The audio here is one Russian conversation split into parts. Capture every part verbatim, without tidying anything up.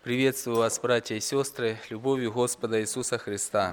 Приветствую вас, братья и сестры, любовью Господа Иисуса Христа.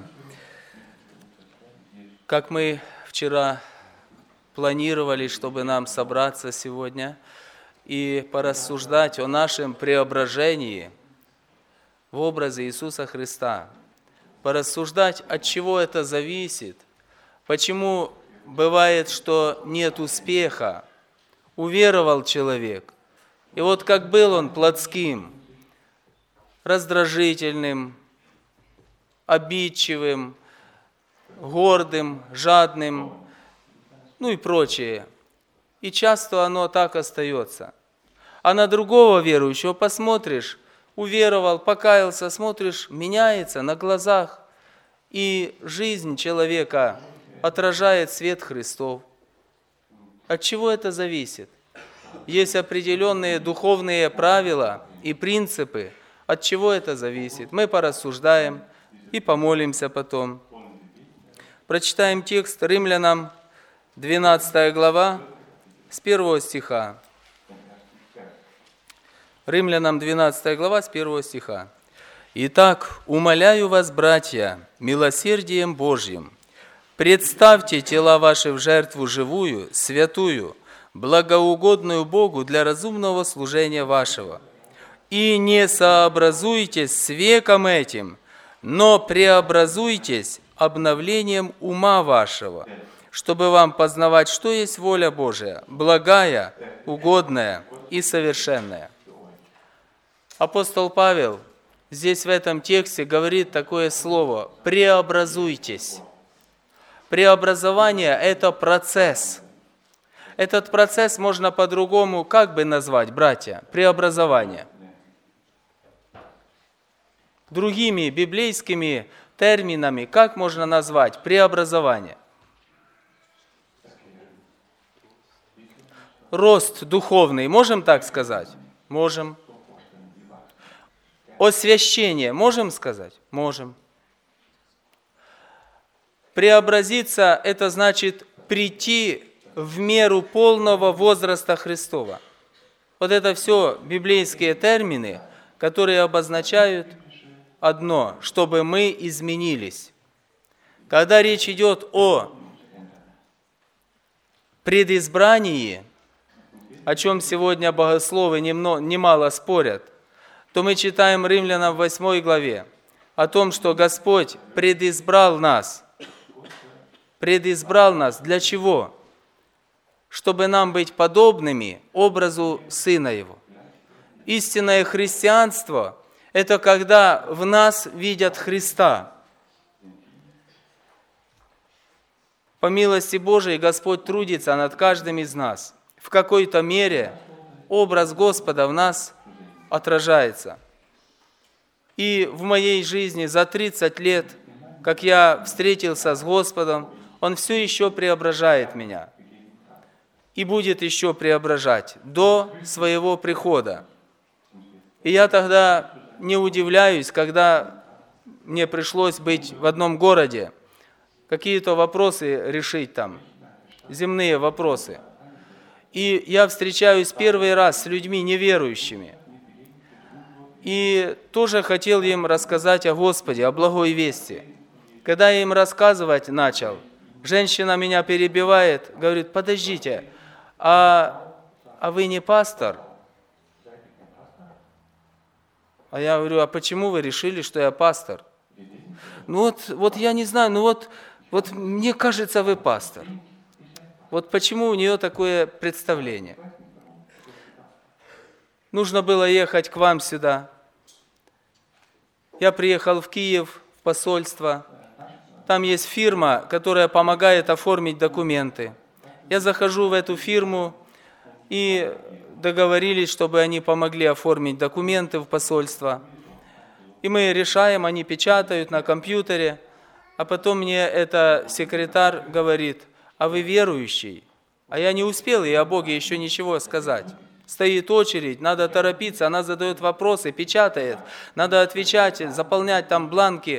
Как мы вчера планировали, чтобы нам собраться сегодня и порассуждать о нашем преображении в образе Иисуса Христа, порассуждать, от чего это зависит, почему бывает, что нет успеха, уверовал человек, и вот как был он плотским, раздражительным, обидчивым, гордым, жадным, ну и прочее. И часто оно так остается. А на другого верующего посмотришь, уверовал, покаялся, смотришь, меняется на глазах, и жизнь человека отражает свет Христов. От чего это зависит? Есть определенные духовные правила и принципы, от чего это зависит. Мы порассуждаем и помолимся потом. Прочитаем текст Римлянам, двенадцатая глава, с первого стиха. Римлянам, двенадцатая глава, с первого стиха. «Итак, умоляю вас, братья, милосердием Божьим, представьте тела ваши в жертву живую, святую, благоугодную Богу для разумного служения вашего. И не сообразуйтесь с веком этим, но преобразуйтесь обновлением ума вашего, чтобы вам познавать, что есть воля Божия, благая, угодная и совершенная». Апостол Павел здесь в этом тексте говорит такое слово «преобразуйтесь». Преобразование – это процесс. Этот процесс можно по-другому как бы назвать, братья? Преобразование. Другими библейскими терминами как можно назвать преобразование? Рост духовный, можем так сказать? Можем. Освящение, можем сказать? Можем. Преобразиться – это значит прийти в меру полного возраста Христова. Вот это все библейские термины, которые обозначают одно, чтобы мы изменились. Когда речь идет о предизбрании, о чем сегодня богословы немало спорят, то мы читаем Римлянам в восьмой главе о том, что Господь предизбрал нас. Предизбрал нас для чего? Чтобы нам быть подобными образу Сына Его. Истинное христианство – это когда в нас видят Христа. По милости Божией Господь трудится над каждым из нас. В какой-то мере образ Господа в нас отражается. И в моей жизни за тридцать лет, как я встретился с Господом, Он все еще преображает меня. И будет еще преображать до своего прихода. И я тогда не удивляюсь, когда мне пришлось быть в одном городе, какие-то вопросы решить там, земные вопросы. И я встречаюсь первый раз с людьми неверующими. И тоже хотел им рассказать о Господе, о благой вести. Когда я им рассказывать начал, женщина меня перебивает, говорит: подождите, а, а вы не пастор? А я говорю: а почему вы решили, что я пастор? Ну вот, вот я не знаю, ну вот, вот мне кажется, вы пастор. Вот почему у нее такое представление? Нужно было ехать к вам сюда. Я приехал в Киев, в посольство. Там есть фирма, которая помогает оформить документы. Я захожу в эту фирму, и договорились, чтобы они помогли оформить документы в посольство. И мы решаем, они печатают на компьютере, а потом мне эта секретарь говорит: а вы верующий? А я не успел ей о Боге еще ничего сказать. Стоит очередь, надо торопиться, она задает вопросы, печатает, надо отвечать, заполнять там бланки.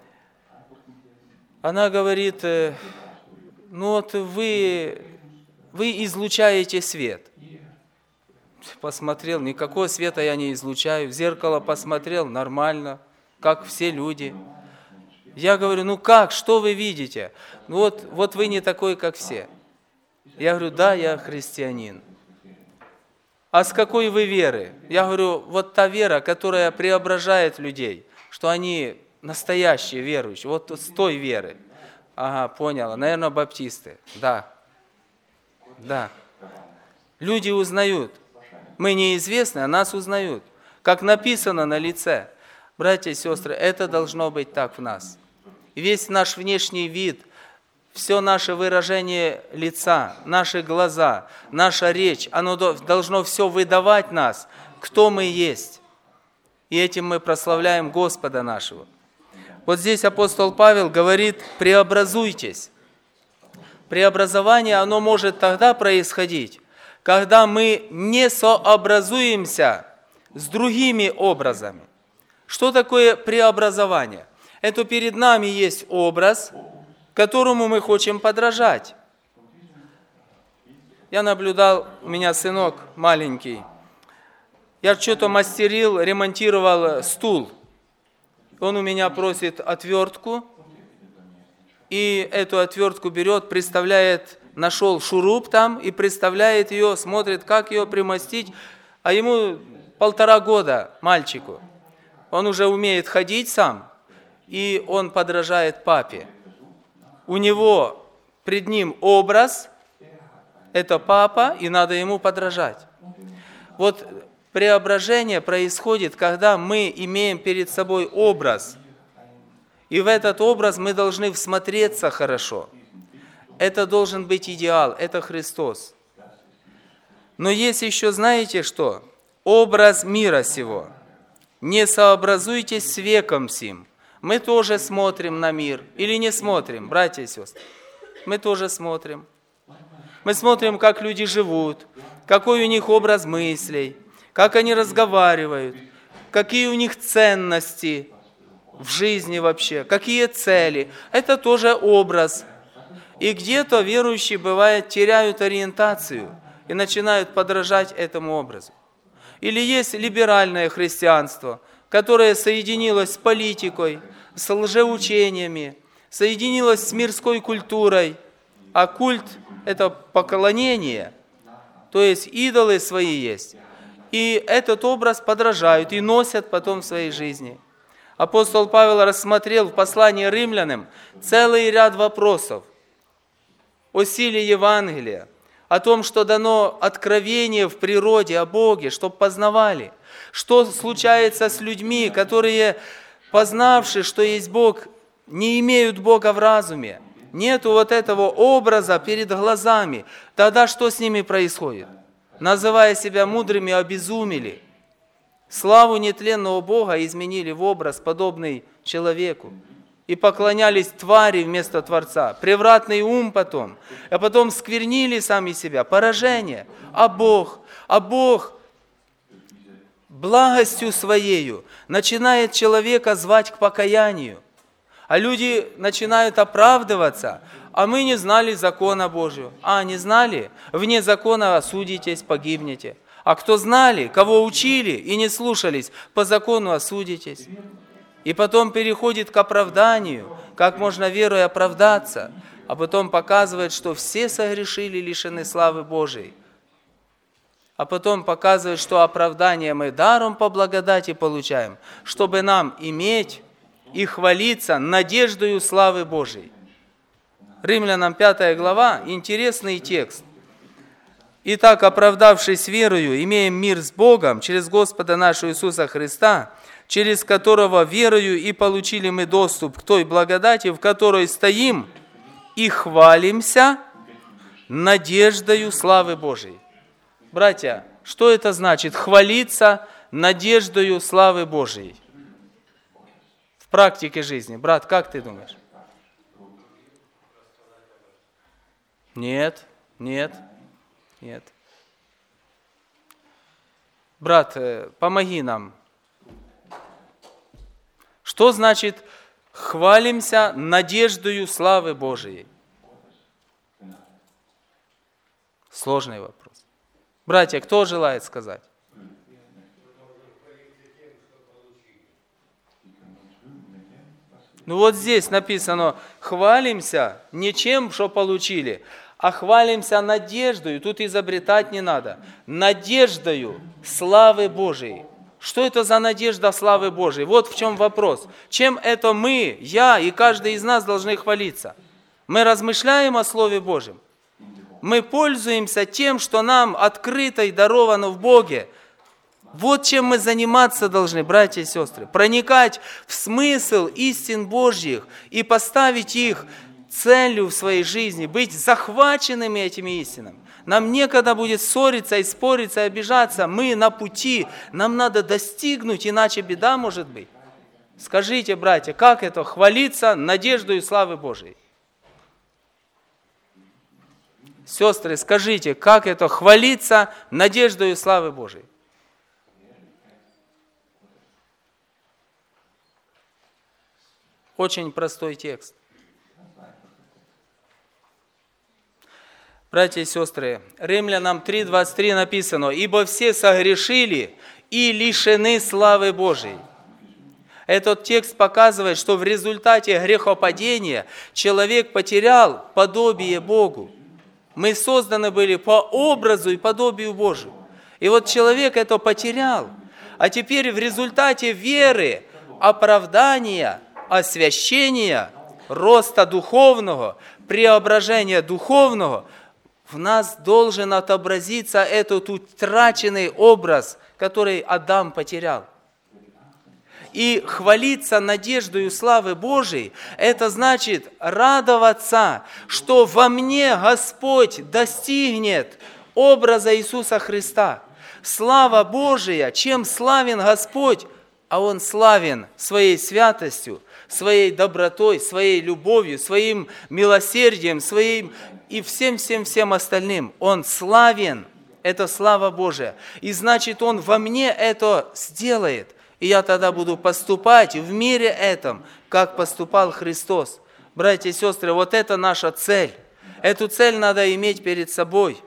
Она говорит: ну вот вы, вы излучаете свет. посмотрел, никакого света я не излучаю. В зеркало посмотрел, нормально, как все люди. Я говорю, ну как, что вы видите? Ну вот, вот вы не такой, как все. Я говорю, да, я христианин. А с какой вы веры? Я говорю, вот та вера, которая преображает людей, что они настоящие верующие, вот с той веры. Ага, поняла, наверное, баптисты. Да, да. Люди узнают. Мы неизвестны, а нас узнают. Как написано на лице. Братья и сестры, это должно быть так в нас. Весь наш внешний вид, все наше выражение лица, наши глаза, наша речь, оно должно все выдавать нас, кто мы есть. И этим мы прославляем Господа нашего. Вот здесь апостол Павел говорит, преобразуйтесь. Преобразование, оно может тогда происходить, когда мы не сообразуемся с другими образами. Что такое преобразование? Это перед нами есть образ, которому мы хотим подражать. Я наблюдал, у меня сынок маленький, я что-то мастерил, ремонтировал стул. Он у меня просит отвертку, и эту отвертку берет, представляет, нашел шуруп там, и представляет ее, смотрит, как ее примостить, а ему полтора года, мальчику. Он уже умеет ходить сам, и он подражает папе. У него пред ним образ, это папа, и надо ему подражать. Вот преображение происходит, когда мы имеем перед собой образ, и в этот образ мы должны всмотреться хорошо. Это должен быть идеал, это Христос. Но есть еще, знаете что? Образ мира сего. Не сообразуйтесь с веком сим. Мы тоже смотрим на мир. Или не смотрим, братья и сестры? Мы тоже смотрим. Мы смотрим, как люди живут, какой у них образ мыслей, как они разговаривают, какие у них ценности в жизни вообще, какие цели. Это тоже образ. И где-то верующие, бывает, теряют ориентацию и начинают подражать этому образу. Или есть либеральное христианство, которое соединилось с политикой, с лжеучениями, соединилось с мирской культурой, а культ – это поклонение, то есть идолы свои есть. И этот образ подражают и носят потом в своей жизни. Апостол Павел рассмотрел в послании римлянам целый ряд вопросов о силе Евангелия, о том, что дано откровение в природе о Боге, чтобы познавали, что случается с людьми, которые, познавши, что есть Бог, не имеют Бога в разуме, нету вот этого образа перед глазами, тогда что с ними происходит? Называя себя мудрыми, обезумели, славу нетленного Бога изменили в образ, подобный человеку, и поклонялись твари вместо Творца, превратный ум потом, а потом сквернили сами себя, поражение. А Бог, а Бог благостью Своею начинает человека звать к покаянию, а люди начинают оправдываться, а мы не знали закона Божьего. А, не знали? Вне закона осудитесь, погибнете. А кто знали, кого учили и не слушались, по закону осудитесь. И потом переходит к оправданию, как можно верой оправдаться, а потом показывает, что все согрешили, лишены славы Божией. А потом показывает, что оправдание мы даром по благодати получаем, чтобы нам иметь и хвалиться надеждою славы Божией. Римлянам пятая глава, интересный текст. «Итак, оправдавшись верою, имеем мир с Богом через Господа нашего Иисуса Христа, через которого верою и получили мы доступ к той благодати, в которой стоим и хвалимся надеждою славы Божией». Братья, что это значит? Хвалиться надеждою славы Божией. В практике жизни. Брат, как ты думаешь? Нет, нет, нет. Брат, помоги нам. Что значит хвалимся надеждою славы Божией? Сложный вопрос. Братья, кто желает сказать? Ну вот здесь написано, хвалимся не чем, что получили, а хвалимся надеждою, тут изобретать не надо, надеждою славы Божией. Что это за надежда славы Божией? Вот в чем вопрос. Чем это мы, я и каждый из нас должны хвалиться? Мы размышляем о Слове Божьем. Мы пользуемся тем, что нам открыто и даровано в Боге. Вот чем мы заниматься должны, братья и сестры. Проникать в смысл истин Божьих и поставить их целью в своей жизни, быть захваченными этими истинами. Нам некогда будет ссориться и спориться, и обижаться. Мы на пути, нам надо достигнуть, иначе беда может быть. Скажите, братья, как это хвалиться надеждой и славы Божией? Сестры, скажите, как это хвалиться надеждой и славы Божией? Очень простой текст. Братья и сестры, Римлянам три двадцать три написано, «Ибо все согрешили и лишены славы Божией». Этот текст показывает, что в результате грехопадения человек потерял подобие Богу. Мы созданы были по образу и подобию Божию. И вот человек это потерял. А теперь в результате веры, оправдания, освящения, роста духовного, преображения духовного, в нас должен отобразиться этот утраченный образ, который Адам потерял. И хвалиться надеждою славы Божией, это значит радоваться, что во мне Господь достигнет образа Иисуса Христа. Слава Божия, чем славен Господь, а Он славен своей святостью, своей добротой, своей любовью, своим милосердием, своим и всем-всем-всем остальным. Он славен, это слава Божия. И значит, Он во мне это сделает. И я тогда буду поступать в мире этом, как поступал Христос. Братья и сестры, вот это наша цель. Эту цель надо иметь перед собой.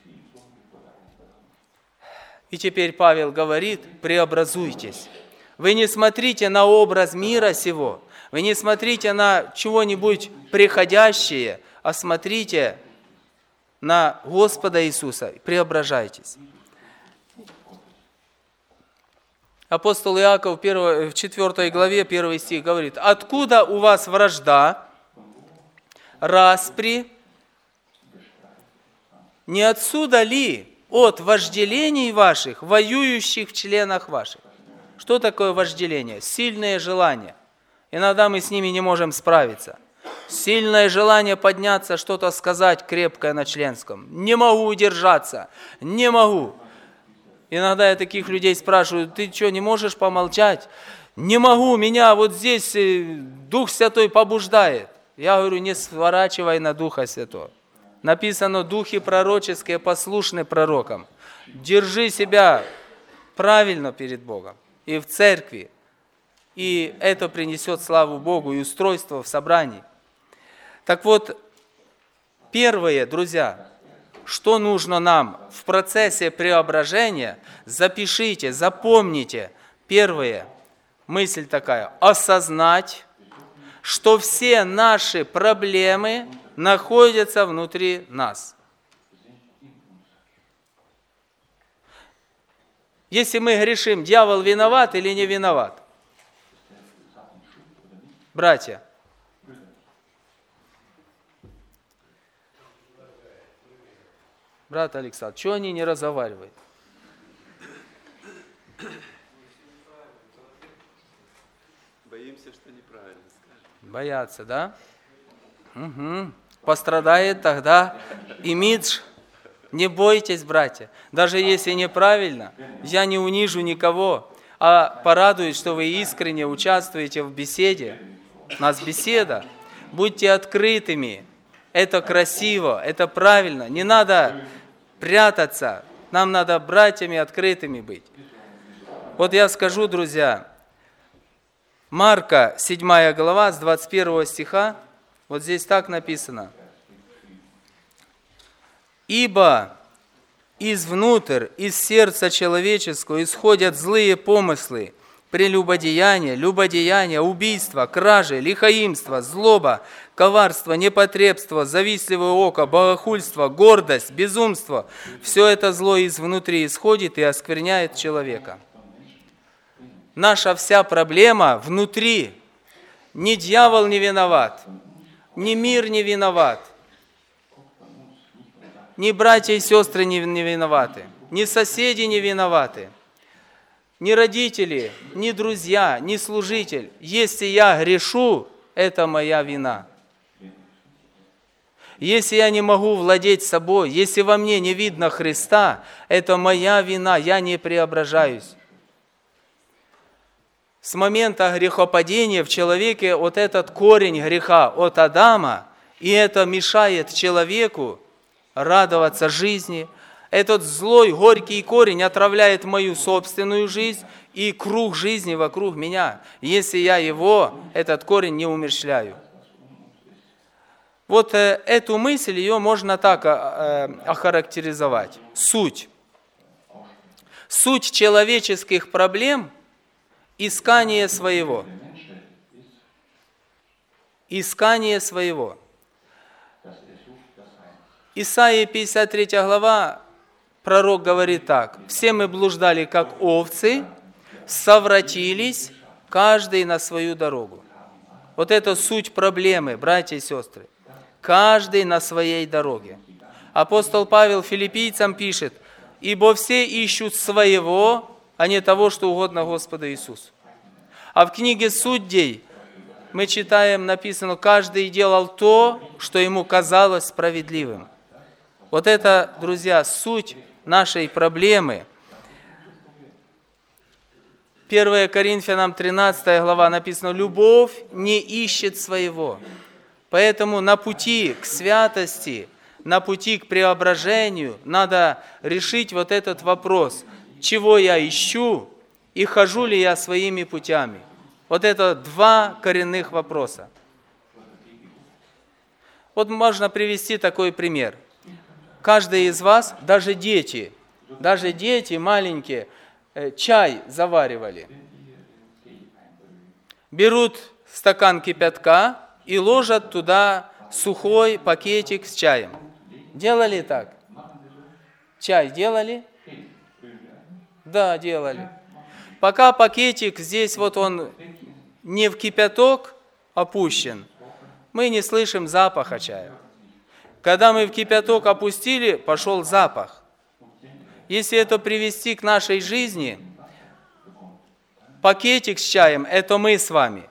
И теперь Павел говорит, преобразуйтесь. Вы не смотрите на образ мира сего, вы не смотрите на чего-нибудь приходящее, а смотрите на Господа Иисуса, преображайтесь. Апостол Иаков в четвёртой главе, первый стих говорит, «Откуда у вас вражда, распри? Не отсюда ли от вожделений ваших, воюющих в членах ваших?» Что такое вожделение? Сильные желания. Иногда мы с ними не можем справиться. Сильное желание подняться, что-то сказать крепкое на членском. Не могу удержаться, не могу. Иногда я таких людей спрашиваю, ты что, не можешь помолчать? Не могу, меня вот здесь Дух Святой побуждает. Я говорю, не сворачивай на Духа Святого. Написано, духи пророческие послушны пророкам. Держи себя правильно перед Богом и в церкви. И это принесет славу Богу и устройство в собрании. Так вот, первое, друзья, что нужно нам в процессе преображения, запишите, запомните. Первое, мысль такая, осознать, что все наши проблемы находятся внутри нас. Если мы грешим, дьявол виноват или не виноват? Братья, брат Александр, чего они не разговаривают? Боимся, что неправильно скажем. Боятся, да? Угу. Пострадает тогда имидж. Не бойтесь, братья. Даже если неправильно, я не унижу никого, а порадуюсь, что вы искренне участвуете в беседе. У нас беседа. Будьте открытыми. Это красиво, это правильно. Не надо прятаться. Нам надо братьями открытыми быть. Вот я скажу, друзья, Марка, седьмая глава, с двадцать первого стиха, вот здесь так написано. «Ибо извнутрь, из сердца человеческого исходят злые помыслы, прелюбодеяние, любодеяние, убийство, кражи, лихоимство, злоба, коварство, непотребство, завистливое око, богохульство, гордость, безумство. Все это зло изнутри исходит и оскверняет человека. Наша вся проблема внутри. Ни дьявол не виноват, ни мир не виноват, ни братья и сестры не виноваты, ни соседи не виноваты, ни родители, ни друзья, ни служитель. Если я грешу, это моя вина. Если я не могу владеть собой, если во мне не видно Христа, это моя вина, я не преображаюсь. С момента грехопадения в человеке вот этот корень греха от Адама, и это мешает человеку радоваться жизни. Этот злой, горький корень отравляет мою собственную жизнь и круг жизни вокруг меня, если я его, этот корень, не умерщвляю. Вот э, эту мысль, ее можно так э, охарактеризовать. Суть. Суть человеческих проблем – искание своего. Искание своего. Исайя пятьдесят третья глава, пророк говорит так: «Все мы блуждали, как овцы, совратились, каждый на свою дорогу». Вот это суть проблемы, братья и сестры. Каждый на своей дороге. Апостол Павел филиппийцам пишет: «Ибо все ищут своего, а не того, что угодно Господу Иисусу». А в книге Судей мы читаем, написано: «Каждый делал то, что ему казалось справедливым». Вот это, друзья, суть нашей проблемы. первое Коринфянам тринадцатая глава написано: «Любовь не ищет своего». Поэтому на пути к святости, на пути к преображению надо решить вот этот вопрос: чего я ищу и хожу ли я своими путями? Вот это два коренных вопроса. Вот можно привести такой пример. Каждый из вас, даже дети, даже дети маленькие, чай заваривали. Берут стакан кипятка и ложат туда сухой пакетик с чаем. Делали так? Чай делали? Да, делали. Пока пакетик здесь вот он не в кипяток опущен, мы не слышим запаха чая. Когда мы в кипяток опустили, пошел запах. Если это привести к нашей жизни, пакетик с чаем – это мы с вами.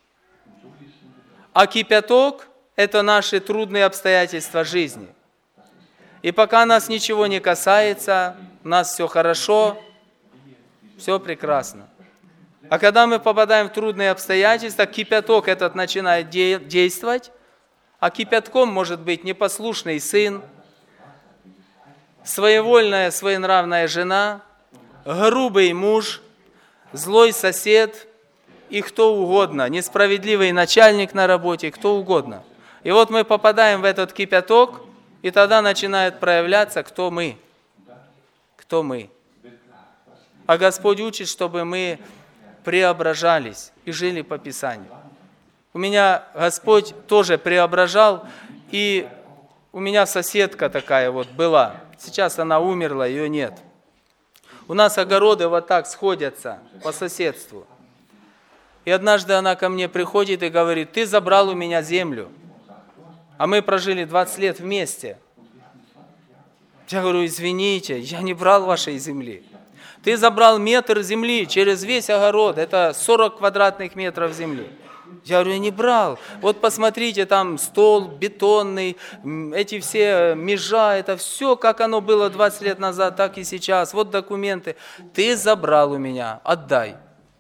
А кипяток – это наши трудные обстоятельства жизни. И пока нас ничего не касается, у нас все хорошо, все прекрасно. А когда мы попадаем в трудные обстоятельства, кипяток этот начинает де- действовать, а кипятком может быть непослушный сын, своевольная, своенравная жена, грубый муж, злой сосед и кто угодно, несправедливый начальник на работе, кто угодно. И вот мы попадаем в этот кипяток, и тогда начинает проявляться, кто мы. Кто мы. А Господь учит, чтобы мы преображались и жили по Писанию. У меня Господь тоже преображал, и у меня соседка такая вот была. Сейчас она умерла, ее нет. У нас огороды вот так сходятся по соседству. И однажды она ко мне приходит и говорит: «Ты забрал у меня землю, а мы прожили двадцать лет вместе». Я говорю: «Извините, я не брал вашей земли. Ты забрал метр земли через весь огород, это сорок квадратных метров земли». Я говорю: «Я не брал. Вот посмотрите, там стол бетонный, эти все межа, это все, как оно было двадцать лет назад, так и сейчас. Вот документы. Ты забрал у меня, отдай».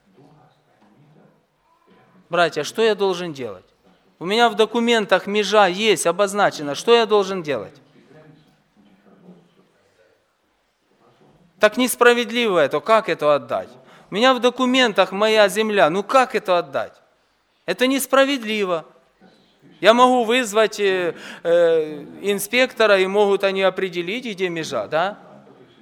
Братья, что я должен делать? У меня в документах межа есть, обозначено. Что я должен делать? Так несправедливо это, как это отдать? У меня в документах моя земля, ну как это отдать? Это несправедливо. Я могу вызвать э, э, инспектора, и могут они определить, где межа, да?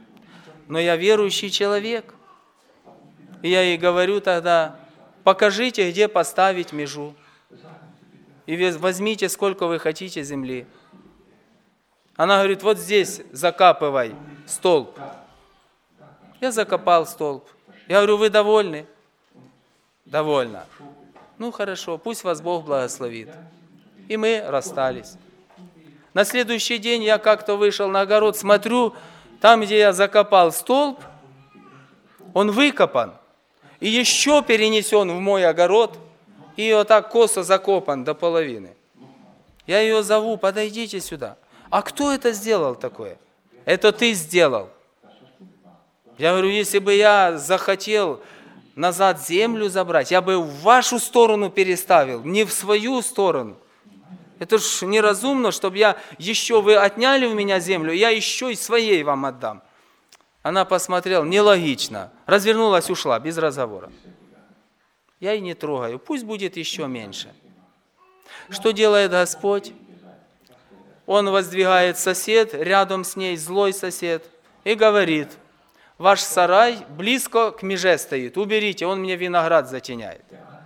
но я верующий человек. И я ей говорю тогда, покажите, где поставить межу. И возьмите, сколько вы хотите земли. Она говорит, вот здесь закапывай столб. Я закопал столб. Я говорю, вы довольны? Довольна. Ну хорошо, пусть вас Бог благословит. И мы расстались. На следующий день я как-то вышел на огород, смотрю, там, где я закопал столб, он выкопан и еще перенесен в мой огород, и вот так косо закопан до половины. Я ее зову, подойдите сюда. А кто это сделал такое? Это ты сделал. Я говорю, если бы я захотел назад землю забрать, я бы в вашу сторону переставил, не в свою сторону. Это ж неразумно, чтобы я еще, вы отняли у меня землю, я еще и своей вам отдам. Она посмотрела, нелогично, развернулась, ушла, без разговора. Я и не трогаю, пусть будет еще меньше. Что делает Господь? Он воздвигает сосед, рядом с ней злой сосед, и говорит, ваш сарай близко к меже стоит, уберите, он мне виноград затеняет.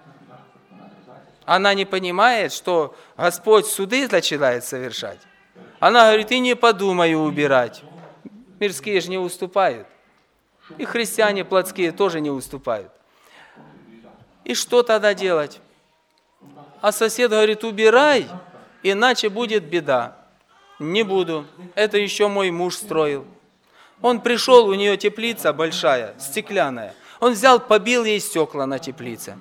Она не понимает, что Господь суды начинает совершать. Она говорит, и не подумаю убирать. Мирские же не уступают. И христиане плотские тоже не уступают. И что тогда делать? А сосед говорит, убирай, иначе будет беда. Не буду. Это еще мой муж строил. Он пришел, у нее теплица большая, стеклянная. Он взял, побил ей стекла на теплице.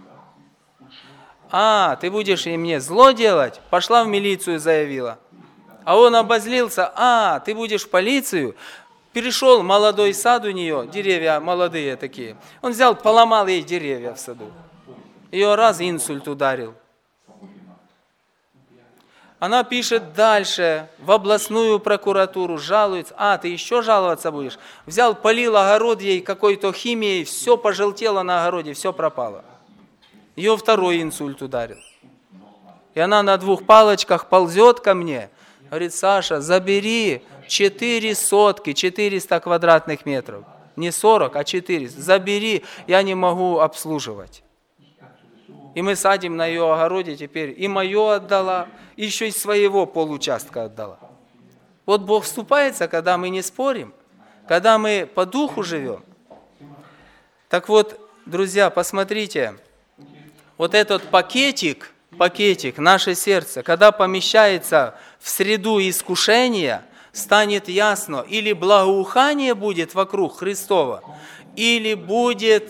А, ты будешь и мне зло делать? Пошла в милицию, заявила. А он обозлился. А, ты будешь в полицию? Перешел молодой сад у нее, деревья молодые такие. Он взял, поломал ей деревья в саду. Ее раз инсульт ударил. Она пишет дальше, в областную прокуратуру, жалуется. А, ты еще жаловаться будешь? Взял, полил огород ей какой-то химией, все пожелтело на огороде, все пропало. Ее второй инсульт ударил. И она на двух палочках ползет ко мне. Говорит, Саша, забери четыре сотки, четыреста квадратных метров. Не сорок, а четыреста. Забери, я не могу обслуживать. И мы садим на ее огороде теперь. И мое отдала, еще и своего получастка отдала. Вот Бог вступается, когда мы не спорим, когда мы по духу живем. Так вот, друзья, посмотрите, вот этот пакетик, пакетик, наше сердце, когда помещается в среду искушения, станет ясно, или благоухание будет вокруг Христова, или будет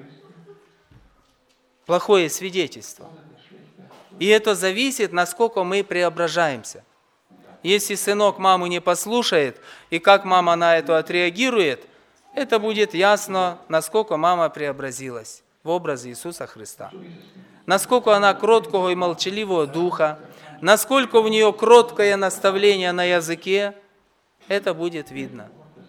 плохое свидетельство. И это зависит, насколько мы преображаемся. Если сынок маму не послушает, и как мама на это отреагирует, это будет ясно, насколько мама преобразилась в образ Иисуса Христа. Насколько она кроткого и молчаливого духа, насколько у нее кроткое наставление на языке, это будет видно.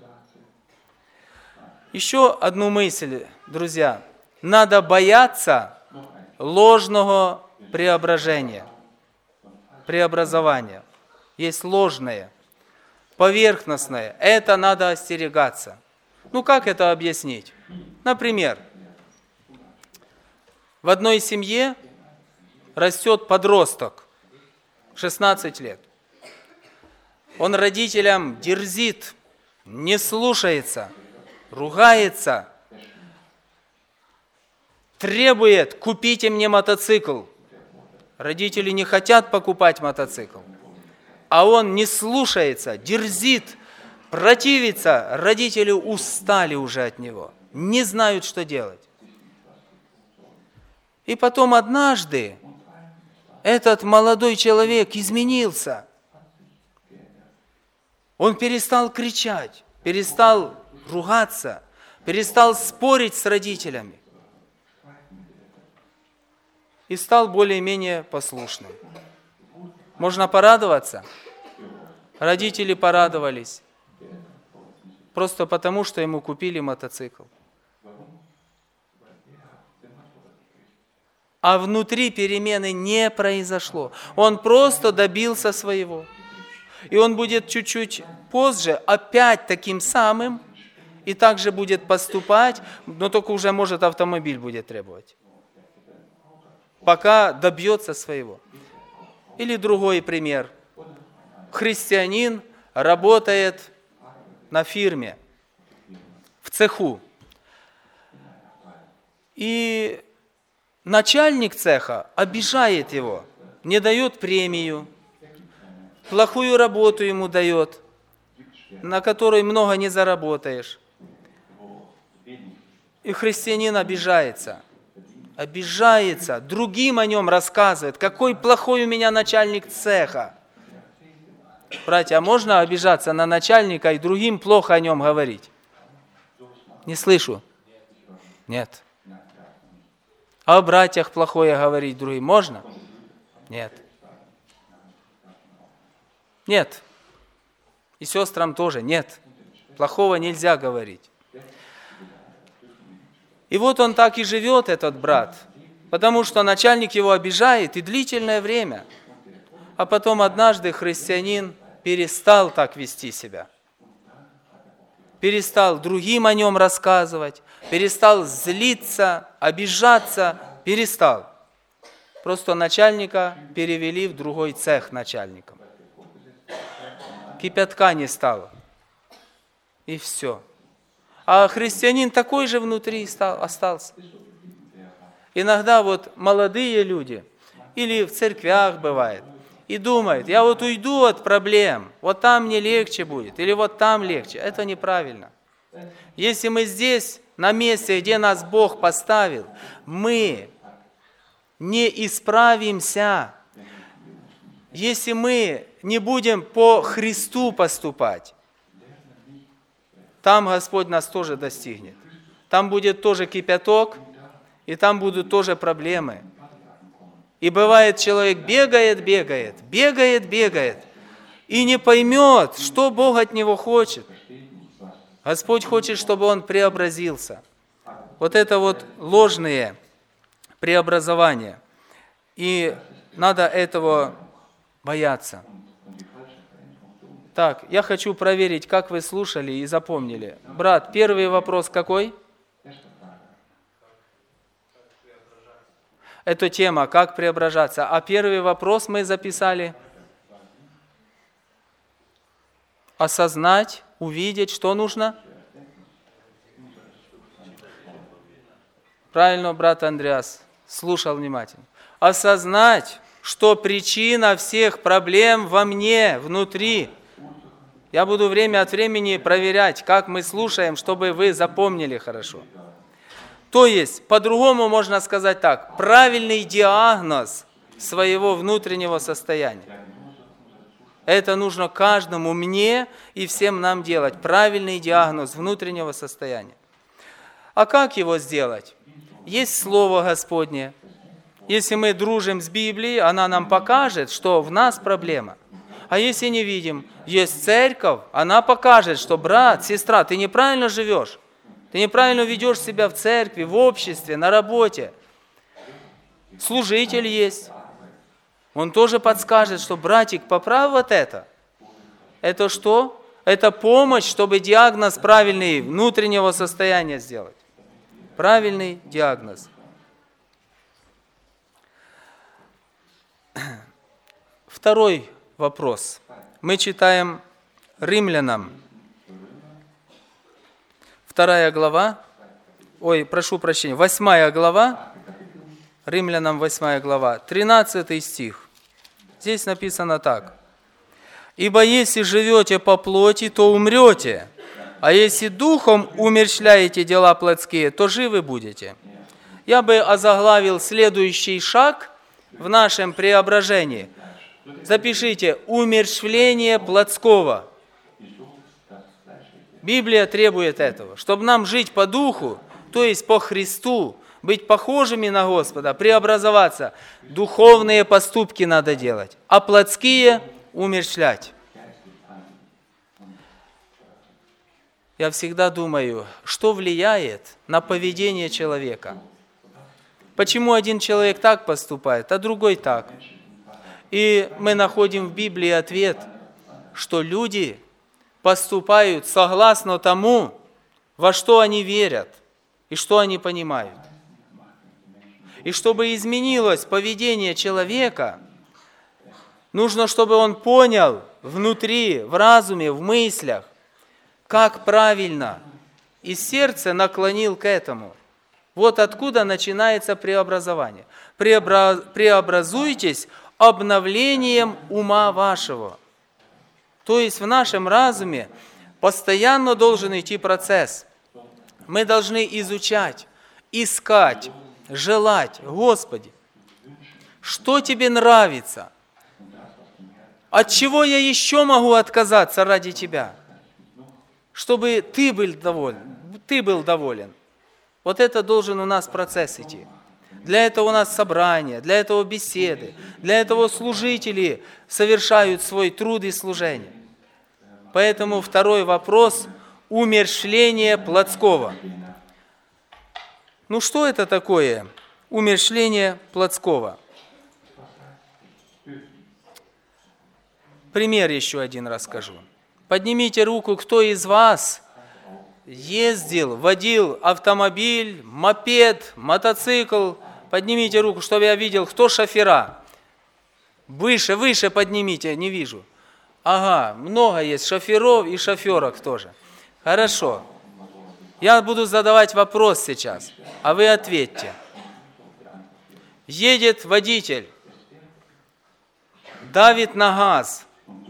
Еще одну мысль, друзья. Надо бояться ложного преображения, преобразования. Есть ложное, поверхностное. Это надо остерегаться. Ну, как это объяснить? Например, в одной семье растет подросток, шестнадцать лет. Он родителям дерзит, не слушается, ругается, требует, купите мне мотоцикл. Родители не хотят покупать мотоцикл, а он не слушается, дерзит, противится. Родители устали уже от него, не знают, что делать. И потом однажды этот молодой человек изменился. Он перестал кричать, перестал ругаться, перестал спорить с родителями и стал более-менее послушным. Можно порадоваться? Родители порадовались просто потому, что ему купили мотоцикл. А внутри перемены не произошло. Он просто добился своего. И он будет чуть-чуть позже опять таким самым, и также будет поступать, но только уже, может, автомобиль будет требовать. Пока добьется своего. Или другой пример. Христианин работает на фирме, в цеху. И начальник цеха обижает его, не дает премию, плохую работу ему дает, на которой много не заработаешь. И христианин обижается. Обижается, другим о нем рассказывает, какой плохой у меня начальник цеха. Братья, а можно обижаться на начальника и другим плохо о нем говорить? Не слышу. Нет. А о братьях плохое говорить другим можно? Нет. Нет. И сестрам тоже нет. Плохого нельзя говорить. И вот он так и живет, этот брат, потому что начальник его обижает и длительное время. А потом однажды христианин перестал так вести себя. Перестал другим о нем рассказывать, перестал злиться, обижаться, перестал. Просто начальника перевели в другой цех начальником. Кипятка не стало. И все. А христианин такой же внутри стал, остался. Иногда вот молодые люди, или в церквях бывает, и думают, я вот уйду от проблем, вот там мне легче будет, или вот там легче. Это неправильно. Если мы здесь, на месте, где нас Бог поставил, мы не исправимся, если мы не будем по Христу поступать, там Господь нас тоже достигнет. Там будет тоже кипяток, и там будут тоже проблемы. И бывает, человек бегает, бегает, бегает, бегает, и не поймет, что Бог от него хочет. Господь хочет, чтобы он преобразился. Вот это вот ложные преобразования. И надо этого бояться. Так, я хочу проверить, как вы слушали и запомнили. Брат, первый вопрос какой? Это тема, как преображаться. А первый вопрос мы записали. Осознать, увидеть, что нужно? Правильно, брат Андреас, слушал внимательно. Осознать, что причина всех проблем во мне, внутри. Я буду время от времени проверять, как мы слушаем, чтобы вы запомнили хорошо. То есть, по-другому можно сказать так, правильный диагноз своего внутреннего состояния. Это нужно каждому, мне и всем нам делать, правильный диагноз внутреннего состояния. А как его сделать? Есть Слово Господне. Если мы дружим с Библией, она нам покажет, что в нас проблема. А если не видим, есть церковь, она покажет, что брат, сестра, ты неправильно живешь. Ты неправильно ведешь себя в церкви, в обществе, на работе. Служитель есть. Он тоже подскажет, что, братик, поправь вот это. Это что? Это помощь, чтобы диагноз правильный внутреннего состояния сделать. Правильный диагноз. Второй вопрос. Мы читаем Римлянам. Вторая глава, ой, прошу прощения, восьмая глава, Римлянам восьмая глава, тринадцатый стих. Здесь написано так. «Ибо если живете по плоти, то умрете, а если духом умерщвляете дела плотские, то живы будете». Я бы озаглавил следующий шаг в нашем преображении. Запишите «умерщвление плотского». Библия требует этого, чтобы нам жить по духу, то есть по Христу, быть похожими на Господа, преобразоваться. Духовные поступки надо делать, а плотские умерщвлять. Я всегда думаю, что влияет на поведение человека. Почему один человек так поступает, а другой так? И мы находим в Библии ответ, что люди поступают согласно тому, во что они верят и что они понимают. И чтобы изменилось поведение человека, нужно, чтобы он понял внутри, в разуме, в мыслях, как правильно, и сердце наклонил к этому. Вот откуда начинается преобразование. Преобразуйтесь обновлением ума вашего. То есть в нашем разуме постоянно должен идти процесс. Мы должны изучать, искать, желать. Господи, что тебе нравится? От чего я еще могу отказаться ради Тебя? Чтобы Ты был доволен. Ты был доволен. Вот это должен у нас процесс идти. Для этого у нас собрания, для этого беседы, для этого служители совершают свой труд и служение. Поэтому второй вопрос – умерщвление плотского. Ну что это такое? Умерщвление плотского. Пример еще один расскажу. Поднимите руку, кто из вас ездил, водил автомобиль, мопед, мотоцикл. Поднимите руку, чтобы я видел, кто шофера. Выше, выше поднимите, не вижу. Ага, много есть шоферов и шоферок тоже. Хорошо. Я буду задавать вопрос сейчас, а вы ответьте. Едет водитель, давит на газ.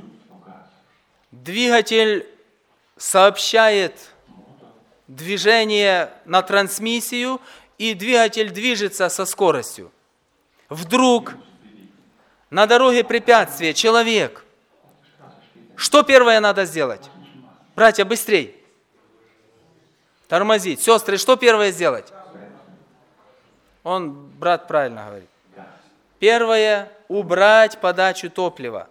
Двигатель сообщает движение на трансмиссию, и двигатель движется со скоростью. Вдруг на дороге препятствие, человек. Что первое надо сделать? Братья, быстрей. Тормозить. Сестры, что первое сделать? Он, брат, правильно говорит. Первое – убрать подачу топлива.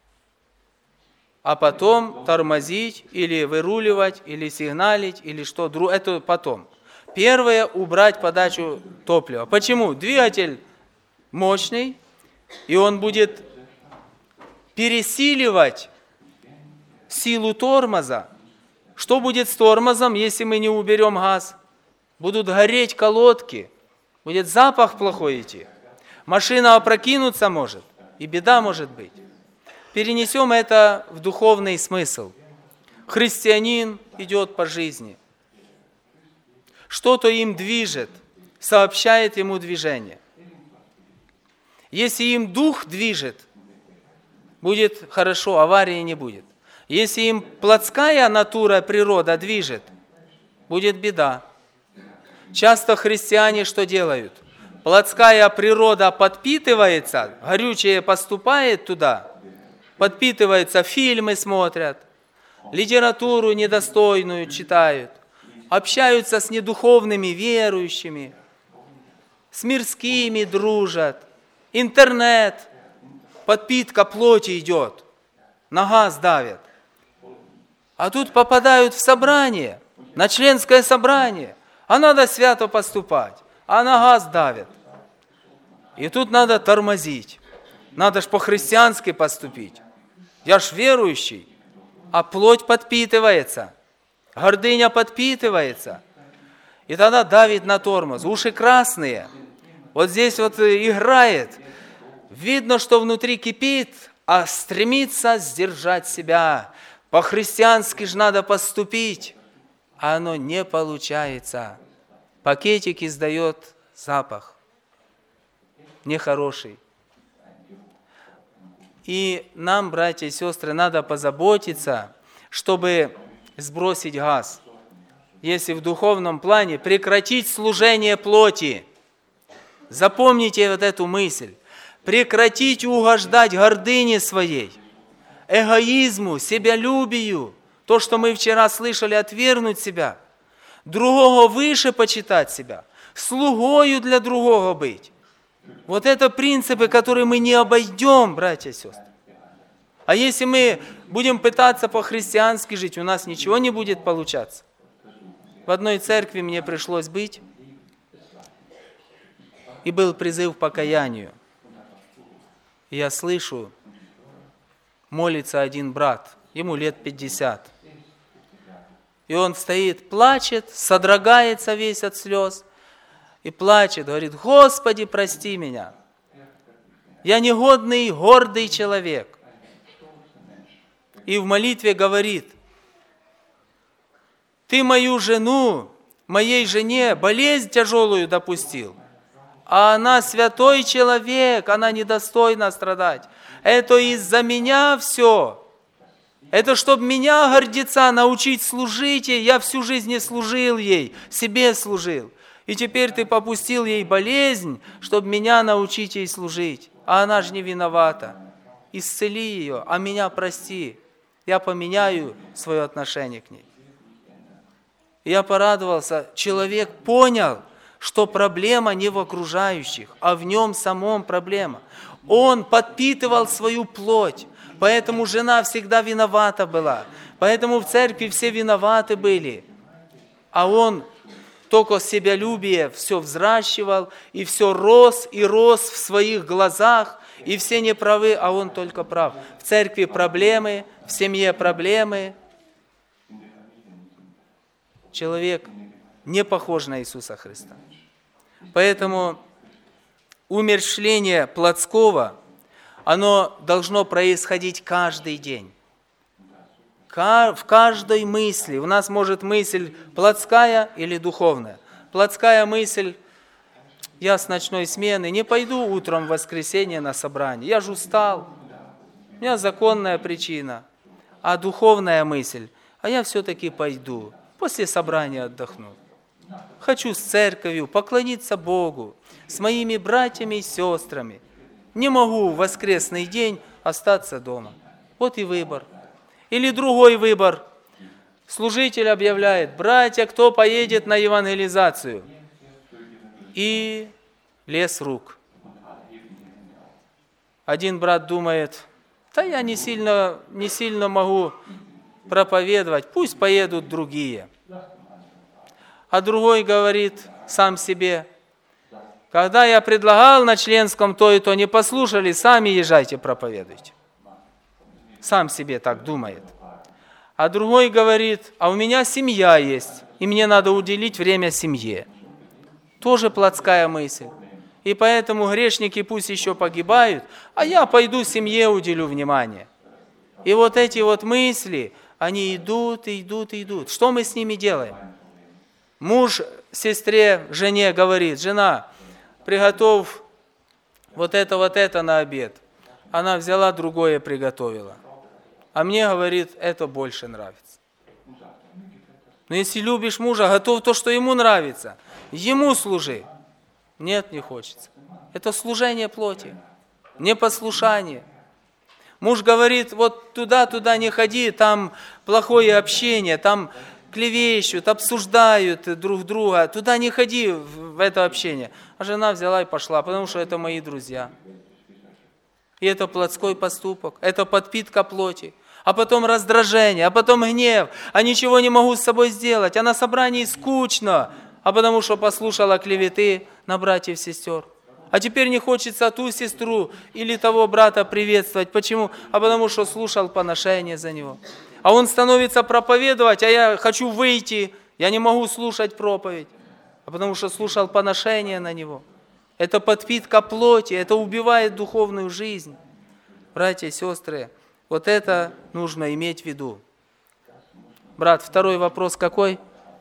А потом тормозить или выруливать, или сигналить, или что. Это потом. Первое – убрать подачу топлива. Почему? Двигатель мощный, и он будет пересиливать силу тормоза. Что будет с тормозом, если мы не уберем газ? Будут гореть колодки, будет запах плохой идти. Машина опрокинуться может, и беда может быть. Перенесем это в духовный смысл. Христианин идет по жизни. Что-то им движет, сообщает ему движение. Если им дух движет, будет хорошо, аварии не будет. Если им плотская натура, природа движет, будет беда. Часто христиане что делают? Плотская природа подпитывается, горючее поступает туда, подпитывается, фильмы смотрят, литературу недостойную читают, общаются с недуховными верующими, с мирскими дружат, интернет, подпитка плоти идет, на газ давят. А тут попадают в собрание, на членское собрание, а надо свято поступать, а на газ давят. И тут надо тормозить, надо ж по-христиански поступить. Я ж верующий, а плоть подпитывается, гордыня подпитывается. И тогда давит на тормоз, уши красные. Вот здесь вот играет, видно, что внутри кипит, а стремится сдержать себя. По-христиански же надо поступить, а оно не получается. Пакетик издает запах, нехороший. И нам, братья и сестры, надо позаботиться, чтобы сбросить газ. Если в духовном плане прекратить служение плоти. Запомните вот эту мысль. Прекратить угождать гордыне своей, эгоизму, себялюбию. То, что мы вчера слышали, отвергнуть себя. Другого выше почитать себя. Слугою для другого быть. Вот это принципы, которые мы не обойдем, братья и сестры. А если мы будем пытаться по-христиански жить, у нас ничего не будет получаться. В одной церкви мне пришлось быть, и был призыв к покаянию. И я слышу, молится один брат, ему лет пятьдесят. И он стоит, плачет, содрогается весь от слез и плачет, говорит: Господи, прости меня. Я негодный, гордый человек. И в молитве говорит: Ты мою жену, моей жене болезнь тяжелую допустил, а она святой человек, она недостойна страдать. Это из-за меня все. Это чтобы меня, гордеца, научить служить ей. Я всю жизнь не служил ей, себе служил. И теперь ты попустил ей болезнь, чтобы меня научить ей служить. А она же не виновата. Исцели ее, а меня прости. Я поменяю свое отношение к ней. Я порадовался. Человек понял, что проблема не в окружающих, а в нем самом проблема. Он подпитывал свою плоть. Поэтому жена всегда виновата была. Поэтому в церкви все виноваты были. А он только себялюбие все взращивал, и все рос и рос в своих глазах, и все неправы, а он только прав. В церкви проблемы, в семье проблемы. Человек не похож на Иисуса Христа. Поэтому умерщвление плотского, оно должно происходить каждый день. В каждой мысли. У нас может мысль плотская или духовная. Плотская мысль: я с ночной смены не пойду утром в воскресенье на собрание. Я же устал. У меня законная причина. А духовная мысль: а я все-таки пойду. После собрания отдохну. Хочу с церковью поклониться Богу, с моими братьями и сестрами. Не могу в воскресный день остаться дома. Вот и выбор. Или другой выбор. Служитель объявляет: братья, кто поедет на евангелизацию? И лес рук. Один брат думает: да я не сильно, не сильно могу проповедовать, пусть поедут другие. А другой говорит сам себе: когда я предлагал на членском то и то, не послушали, сами езжайте, проповедуйте. Сам себе так думает. А другой говорит: а у меня семья есть, и мне надо уделить время семье. Тоже плотская мысль. И поэтому грешники пусть еще погибают, а я пойду семье уделю внимание. И вот эти вот мысли, они идут, и идут, и идут. Что мы с ними делаем? Муж сестре, жене говорит: жена, приготовь вот это, вот это на обед. Она взяла, другое приготовила. А мне, говорит, это больше нравится. Но если любишь мужа, готов то, что ему нравится. Ему служи. Нет, не хочется. Это служение плоти, непослушание. Муж говорит: вот туда-туда не ходи, там плохое общение, там клевещут, обсуждают друг друга. Туда не ходи, в это общение. А жена взяла и пошла, потому что это мои друзья. И это плотской поступок, это подпитка плоти. А потом раздражение, а потом гнев. А ничего не могу с собой сделать. А на собрании скучно. А потому что послушала клеветы на братьев и сестер. А теперь не хочется ту сестру или того брата приветствовать. Почему? А потому что слушал поношение за него. А он становится проповедовать, а я хочу выйти. Я не могу слушать проповедь. А потому что слушал поношение на него. Это подпитка плоти, это убивает духовную жизнь. Братья и сестры, вот это нужно иметь в виду. Брат, второй вопрос какой?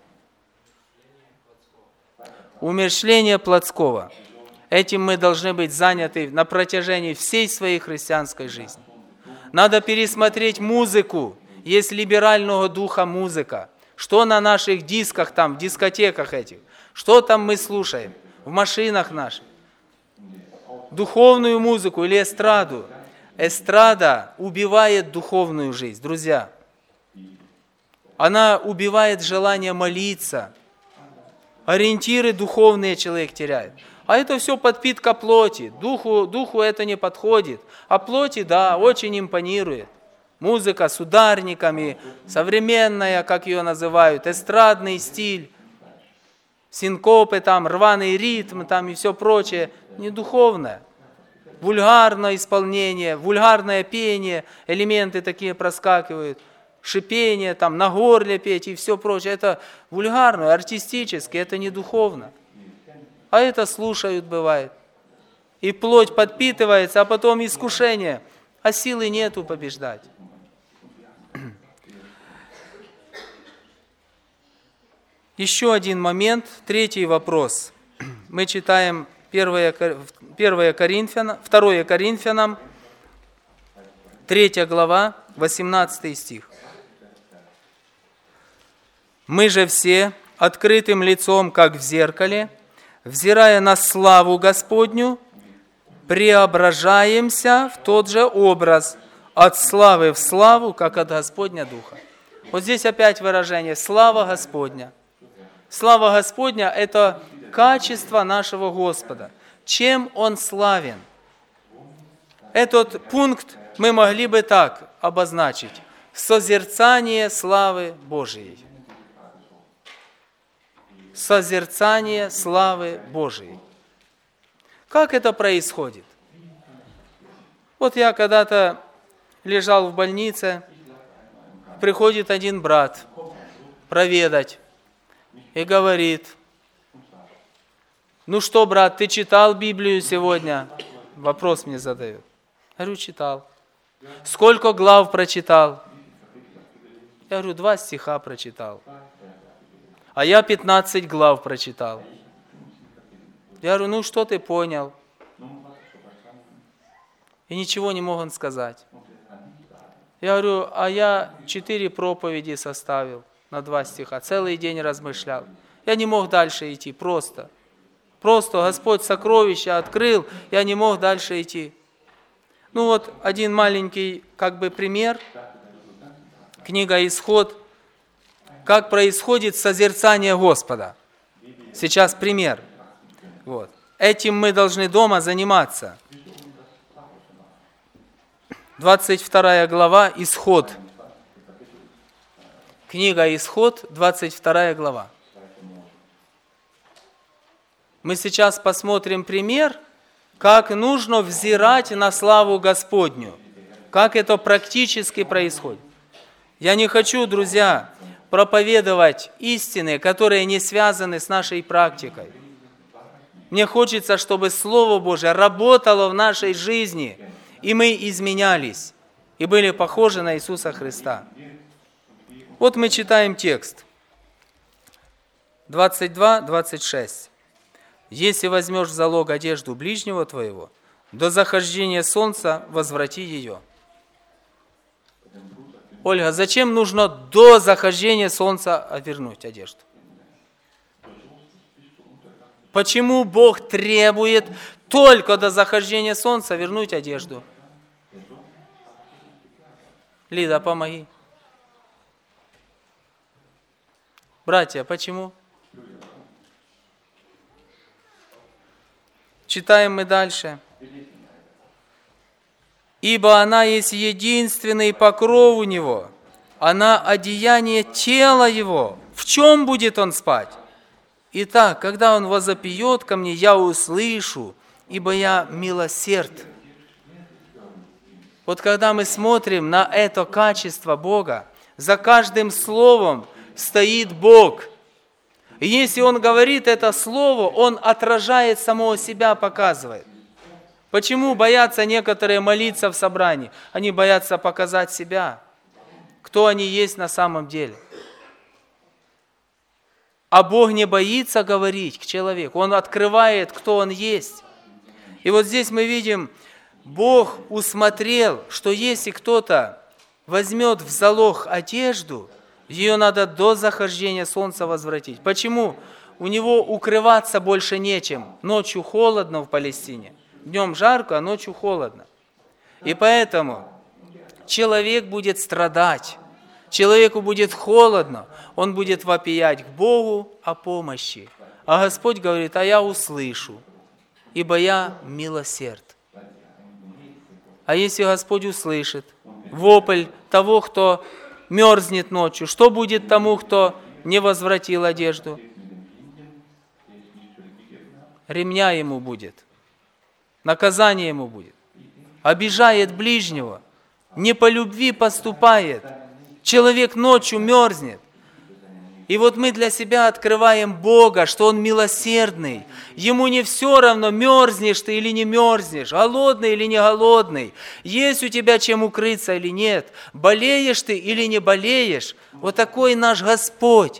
Умерщвление плотского. Этим мы должны быть заняты на протяжении всей своей христианской жизни. Надо пересмотреть музыку. Есть либерального духа музыка. Что на наших дисках там, в дискотеках этих? Что там мы слушаем? В машинах наших? Духовную музыку или эстраду? Эстрада убивает духовную жизнь, друзья. Она убивает желание молиться. Ориентиры духовные человек теряет. А это все подпитка плоти. Духу, духу это не подходит. А плоти, да, очень импонирует. Музыка с ударниками, современная, как ее называют, эстрадный стиль, синкопы, там, рваный ритм там, и все прочее. Не духовное. Вульгарное исполнение, вульгарное пение, элементы такие проскакивают. шипение, там, на горле петь и все прочее. Это вульгарно, артистически, это не духовно. А это слушают, бывает. И плоть подпитывается, а потом искушение, а силы нету побеждать. Еще один момент, третий вопрос. Мы читаем первое Коринфянам, второе Коринфянам, третья глава, восемнадцатый стих. «Мы же все открытым лицом, как в зеркале, взирая на славу Господню, преображаемся в тот же образ, от славы в славу, как от Господня Духа». Вот здесь опять выражение «слава Господня». Слава Господня – это качество нашего Господа. Чем Он славен? Этот пункт мы могли бы так обозначить. Созерцание славы Божией. Созерцание славы Божией. Как это происходит? Вот я когда-то лежал в больнице, приходит один брат проведать и говорит: ну что, брат, ты читал Библию сегодня? Вопрос мне задает. Я говорю, читал. Сколько глав прочитал? Я говорю, два стиха прочитал. А я пятнадцать глав прочитал. Я говорю, ну что ты понял? И ничего не мог он сказать. Я говорю, а я четыре проповеди составил на два стиха, целый день размышлял. Я не мог дальше идти, просто. Просто Господь сокровища открыл, я не мог дальше идти. Ну вот один маленький как бы пример. Книга «Исход». Как происходит созерцание Господа. Сейчас пример. Вот. Этим мы должны дома заниматься. двадцать вторая глава, Исход. Книга «Исход», двадцать вторая глава. Мы сейчас посмотрим пример, как нужно взирать на славу Господню. Как это практически происходит. Я не хочу, друзья, проповедовать истины, которые не связаны с нашей практикой. Мне хочется, чтобы Слово Божие работало в нашей жизни, и мы изменялись, и были похожи на Иисуса Христа. Вот мы читаем текст. двадцать два двадцать шесть. «Если возьмешь в залог одежду ближнего твоего, до захождения солнца возврати ее». Ольга, зачем нужно до захождения солнца вернуть одежду? Почему Бог требует только до захождения солнца вернуть одежду? Лида, помоги. Братья, почему? Читаем мы дальше. «Ибо она есть единственный покров у него, она одеяние тела его. В чем будет он спать? Итак, когда он возопьет ко мне, я услышу, ибо я милосерд». Вот когда мы смотрим на это качество Бога, за каждым словом стоит Бог. И если Он говорит это слово, Он отражает самого себя, показывает. Почему боятся некоторые молиться в собрании? Они боятся показать себя, кто они есть на самом деле. А Бог не боится говорить к человеку, Он открывает, кто Он есть. И вот здесь мы видим, Бог усмотрел, что если кто-то возьмет в залог одежду, ее надо до захождения солнца возвратить. Почему? У него укрываться больше нечем. Ночью холодно в Палестине. Днем жарко, а ночью холодно. И поэтому человек будет страдать. Человеку будет холодно. Он будет вопиять к Богу о помощи. А Господь говорит, а я услышу, ибо я милосерд. А если Господь услышит вопль того, кто мерзнет ночью, что будет тому, кто не возвратил одежду? Ремня ему будет. Наказание ему будет. Обижает ближнего. Не по любви поступает. Человек ночью мерзнет. И вот мы для себя открываем Бога, что Он милосердный. Ему не все равно, мерзнешь ты или не мерзнешь, голодный или не голодный, есть у тебя чем укрыться или нет, болеешь ты или не болеешь. Вот такой наш Господь.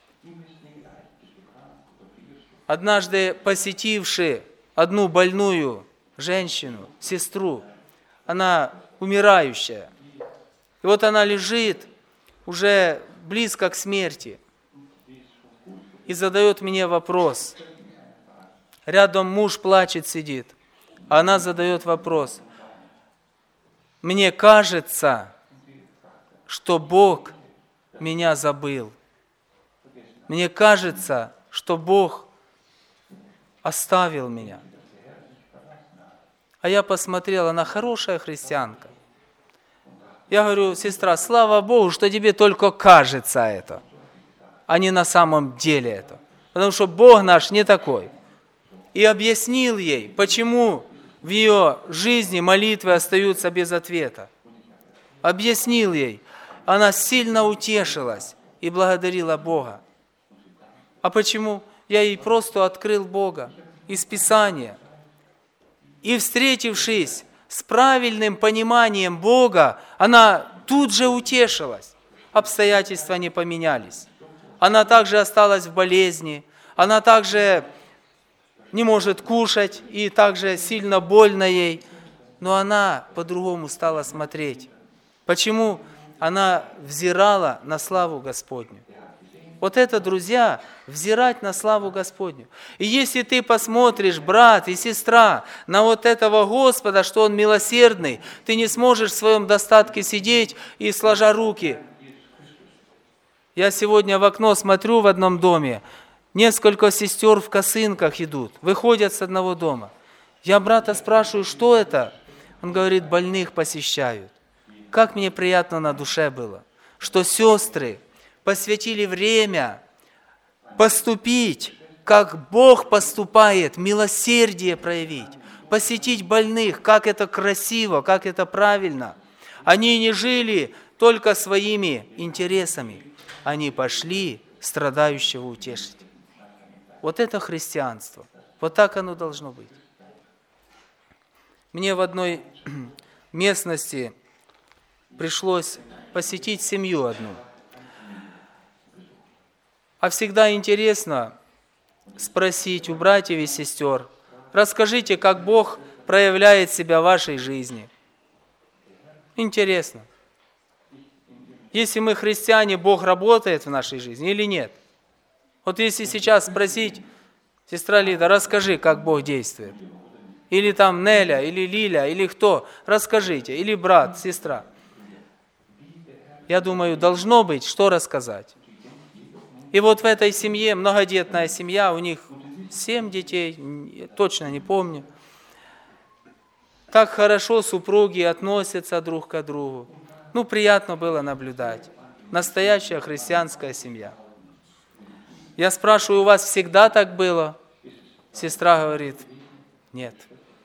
Однажды посетивший одну больную женщину, сестру, она умирающая. И вот она лежит уже близко к смерти. И задает мне вопрос. Рядом муж плачет, сидит. А она задает вопрос. Мне кажется, что Бог меня забыл. Мне кажется, что Бог оставил меня. А я посмотрел, она хорошая христианка. Я говорю, сестра, слава Богу, что тебе только кажется это, а не на самом деле это. Потому что Бог наш не такой. И объяснил ей, почему в ее жизни молитвы остаются без ответа. Объяснил ей. Она сильно утешилась и благодарила Бога. А почему? Я ей просто открыл Бога из Писания. И встретившись с правильным пониманием Бога, она тут же утешилась. Обстоятельства не поменялись. Она также осталась в болезни, она также не может кушать, и также сильно больно ей. Но она по-другому стала смотреть. Почему? Она взирала на славу Господню. Вот это, друзья, взирать на славу Господню. И если ты посмотришь, брат и сестра, на вот этого Господа, что Он милосердный, ты не сможешь в своем достатке сидеть и сложа руки. Я сегодня в окно смотрю в одном доме, несколько сестер в косынках идут, выходят с одного дома. Я брата спрашиваю, что это? Он говорит, больных посещают. Как мне приятно на душе было, что сестры посвятили время поступить, как Бог поступает, милосердие проявить, посетить больных, как это красиво, как это правильно. Они не жили только своими интересами, они пошли страдающего утешить. Вот это христианство, вот так оно должно быть. Мне в одной местности пришлось посетить семью одну. А всегда интересно спросить у братьев и сестер, расскажите, как Бог проявляет себя в вашей жизни. Интересно. Если мы христиане, Бог работает в нашей жизни или нет? Вот если сейчас спросить, сестра Лида, расскажи, как Бог действует. Или там Неля, или Лиля, или кто, расскажите. Или брат, сестра. Я думаю, должно быть, что рассказать. И вот в этой семье, многодетная семья, у них семь детей, точно не помню. Так хорошо супруги относятся друг к другу. Ну, приятно было наблюдать. Настоящая христианская семья. Я спрашиваю, у вас всегда так было? Сестра говорит, нет.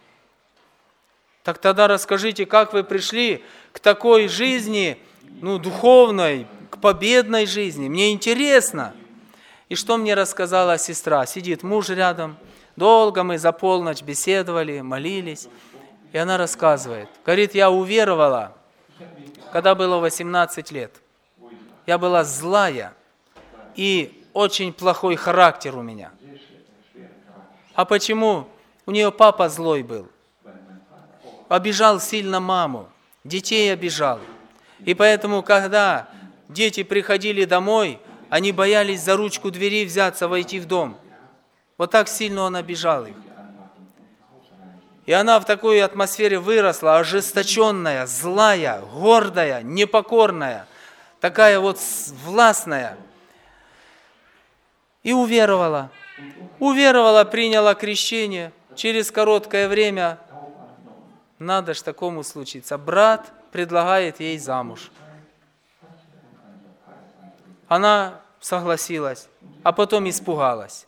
Так тогда расскажите, как вы пришли к такой жизни, ну, духовной, к победной жизни. Мне интересно. И что мне рассказала сестра? Сидит муж рядом. Долго мы за полночь беседовали, молились. И она рассказывает. Говорит, я уверовала, когда было восемнадцать лет. Я была злая и очень плохой характер у меня. А почему? У нее папа злой был. Обижал сильно маму, детей обижал. И поэтому, когда дети приходили домой, они боялись за ручку двери взяться, войти в дом. Вот так сильно он обижал их. И она в такой атмосфере выросла, ожесточенная, злая, гордая, непокорная, такая вот властная. И уверовала. Уверовала, приняла крещение. Через короткое время, надо ж такому случиться, брат предлагает ей замуж. Она согласилась, а потом испугалась.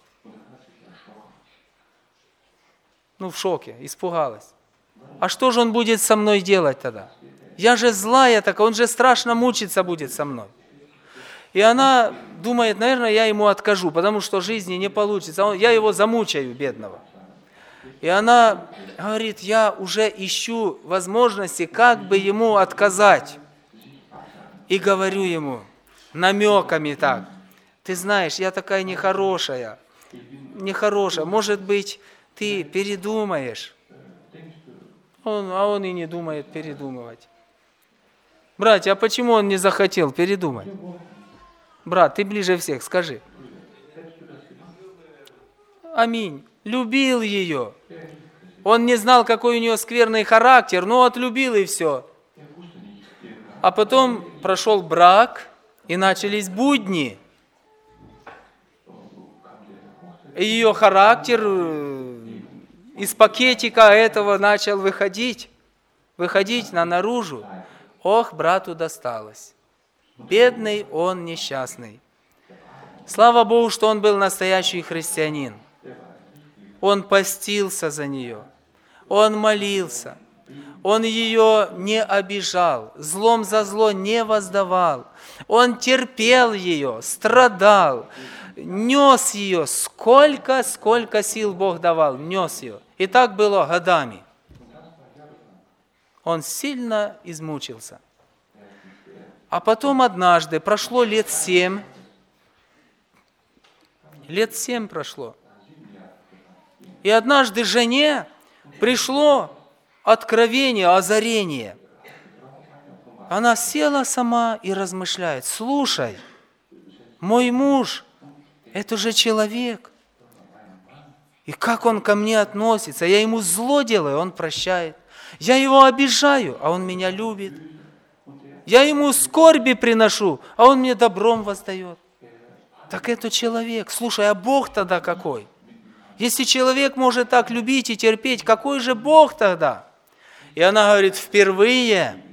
Ну, в шоке, испугалась. А что же он будет со мной делать тогда? Я же злая такая, он же страшно мучиться будет со мной. И она думает, наверное, я ему откажу, потому что в жизни не получится. Я его замучаю, бедного. И она говорит, я уже ищу возможности, как бы ему отказать. И говорю ему, намеками так, ты знаешь, я такая нехорошая, нехорошая, может быть, ты передумаешь. Он, а он и не думает передумывать. Братья, а почему он не захотел передумать? Брат, ты ближе всех, скажи. Аминь. Любил ее. Он не знал, какой у нее скверный характер, но отлюбил и все. А потом прошел брак, и начались будни. И ее характер из пакетика этого начал выходить, выходить на наружу. Ох, брату досталось. Бедный он несчастный. Слава Богу, что он был настоящий христианин. Он постился за нее. Он молился. Он ее не обижал, злом за зло не воздавал. Он терпел ее, страдал, нес ее. Сколько, сколько сил Бог давал, нес ее. И так было годами. Он сильно измучился. А потом однажды, прошло лет семь, лет семь прошло, и однажды жене пришло откровение, озарение. Она села сама и размышляет, слушай, мой муж, это же человек, и как он ко мне относится, я ему зло делаю, он прощает, я его обижаю, а он меня любит. Я ему скорби приношу, а он мне добром воздает. Так это человек. Слушай, а Бог тогда какой? Если человек может так любить и терпеть, какой же Бог тогда? И она говорит, впервые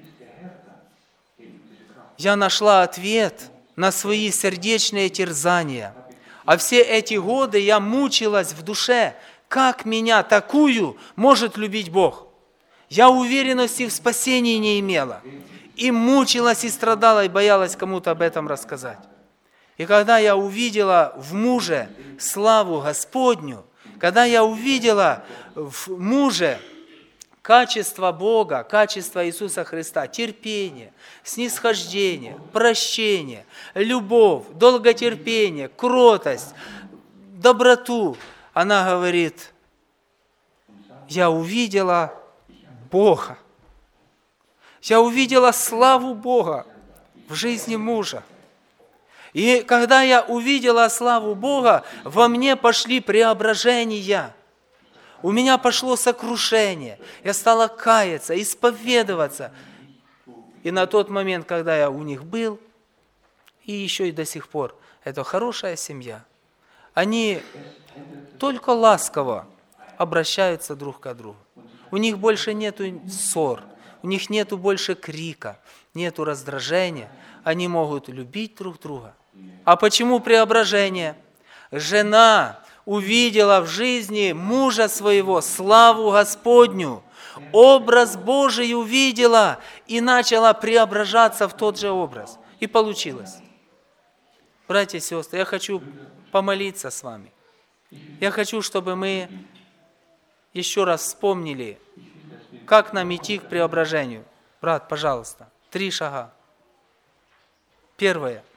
я нашла ответ на свои сердечные терзания. А все эти годы я мучилась в душе, как меня такую может любить Бог. Я уверенности в спасении не имела. И мучилась, и страдала, и боялась кому-то об этом рассказать. И когда я увидела в муже славу Господню, когда я увидела в муже качество Бога, качество Иисуса Христа, терпение, снисхождение, прощение, любовь, долготерпение, кротость, доброту, она говорит, я увидела Бога. Я увидела славу Бога в жизни мужа. И когда я увидела славу Бога, во мне пошли преображения. У меня пошло сокрушение. Я стала каяться, исповедоваться. И на тот момент, когда я у них был, и еще и до сих пор, это хорошая семья. Они только ласково обращаются друг к другу. У них больше нету ссор. У них нету больше крика, нету раздражения. Они могут любить друг друга. А почему преображение? Жена увидела в жизни мужа своего славу Господню, образ Божий увидела и начала преображаться в тот же образ. И получилось. Братья и сестры, я хочу помолиться с вами. Я хочу, чтобы мы еще раз вспомнили, как нам идти к преображению? Брат, пожалуйста, три шага. Первое.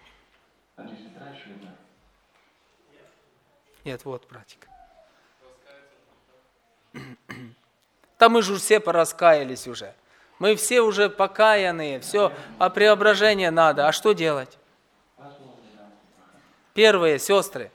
Нет, вот, братик. Там мы же все пораскаялись уже. Мы все уже покаянные, все, а преображение надо. А что делать? Первое, сестры.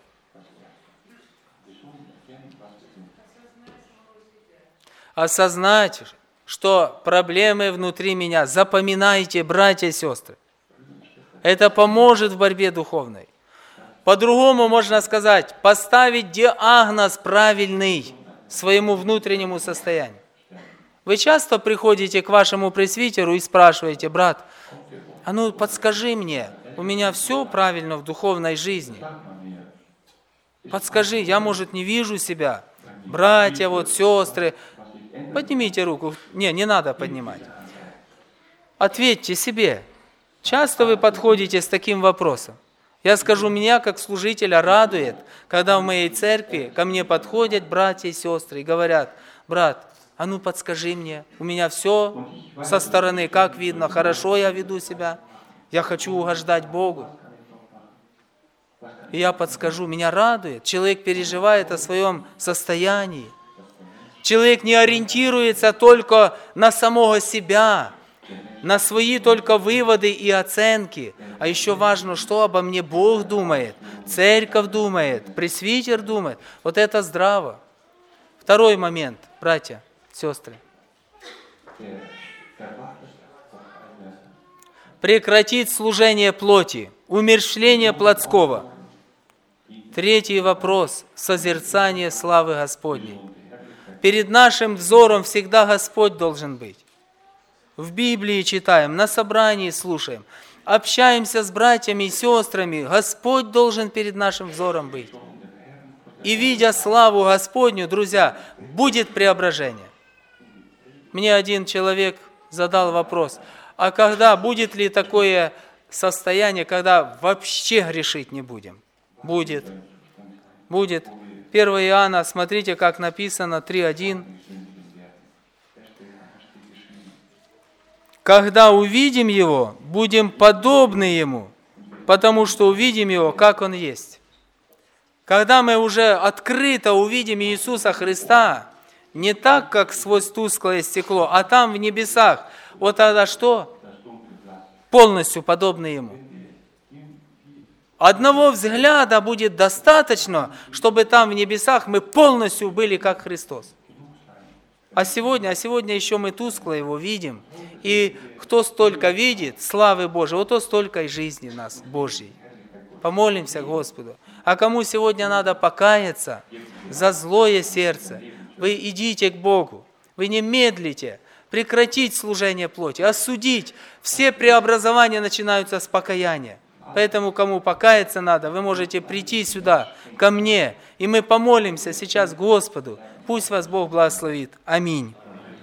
Осознать, что проблемы внутри меня. Запоминайте, братья и сестры. Это поможет в борьбе духовной. По-другому можно сказать, поставить диагноз правильный своему внутреннему состоянию. Вы часто приходите к вашему пресвитеру и спрашиваете, брат, а ну подскажи мне, у меня все правильно в духовной жизни. Подскажи, я, может, не вижу себя. Братья, вот, сестры, поднимите руку. Не, не надо поднимать. Ответьте себе. Часто вы подходите с таким вопросом. Я скажу, меня как служителя радует, когда в моей церкви ко мне подходят братья и сестры и говорят: брат, а ну подскажи мне, у меня все со стороны, как видно, хорошо я веду себя, я хочу угождать Богу. И я подскажу, меня радует, человек переживает о своем состоянии. Человек не ориентируется только на самого себя, на свои только выводы и оценки. А еще важно, что обо мне Бог думает, церковь думает, пресвитер думает. Вот это здраво. Второй момент, братья, сестры. Прекратить служение плоти, умерщвление плотского. Третий вопрос – созерцание славы Господней. Перед нашим взором всегда Господь должен быть. В Библии читаем, на собрании слушаем, общаемся с братьями и сестрами. Господь должен перед нашим взором быть. И видя славу Господню, друзья, будет преображение. Мне один человек задал вопрос: а когда будет ли такое состояние, когда вообще грешить не будем? Будет. Будет. первое Иоанна, смотрите, как написано, три один. Когда увидим Его, будем подобны Ему, потому что увидим Его, как Он есть. Когда мы уже открыто увидим Иисуса Христа, не так, как сквозь тусклое стекло, а там в небесах, вот тогда что? Полностью подобны Ему. Одного взгляда будет достаточно, чтобы там в небесах мы полностью были как Христос. А сегодня, а сегодня еще мы тускло Его видим. И кто столько видит славы Божией, вот то столько и жизни в нас Божьей. Помолимся Господу. А кому сегодня надо покаяться за злое сердце, вы идите к Богу, вы не медлите, прекратить служение плоти, осудить. Все преобразования начинаются с покаяния. Поэтому, кому покаяться надо, вы можете прийти сюда, ко мне, и мы помолимся сейчас Господу. Пусть вас Бог благословит. Аминь.